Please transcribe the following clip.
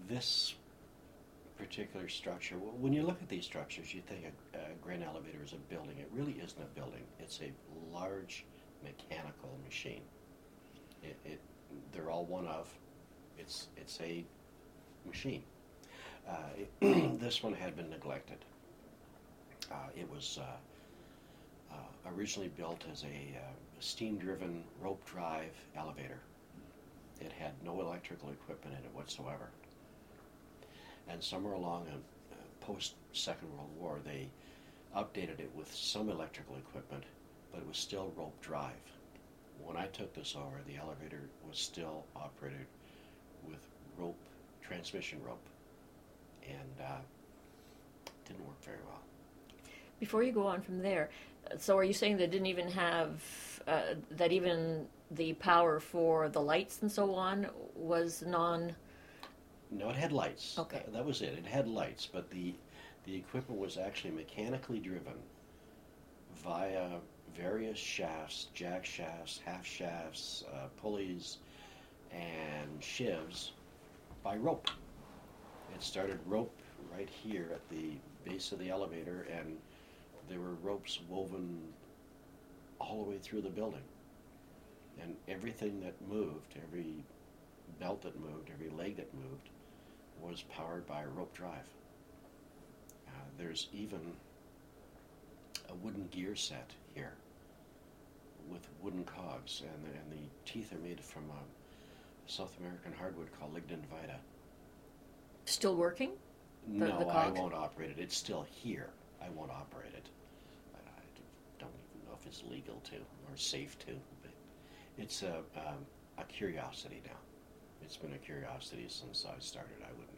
This particular structure, when you look at these structures, you think a grain elevator is a building. It really isn't a building. It's a large mechanical machine. They're all one of. It's a machine. This one had been neglected. It was originally built as a steam-driven rope drive elevator. It had no electrical equipment in it whatsoever. And somewhere along post-Second World War, they updated it with some electrical equipment, but it was still rope drive. When I took this over, the elevator was still operated with rope, transmission rope, and didn't work very well. Before you go on from there, so are you saying they didn't even have, that even the power for the lights and so on was non... No, it had lights. Okay. That was it. It had lights, but the equipment was actually mechanically driven via various shafts, jack shafts, half shafts, pulleys, and shivs by rope. It started rope right here at the base of the elevator, and there were ropes woven all the way through the building. And everything that moved, every belt that moved, every leg that moved, was powered by a rope drive. There's even a wooden gear set here with wooden cogs, and the teeth are made from a South American hardwood called Lignin Vita. Still working? No, I cogs? won't operate it. It's still here. I won't operate it. I don't even know if it's legal to or safe to, but it's a curiosity now. It's been a curiosity since I started. I would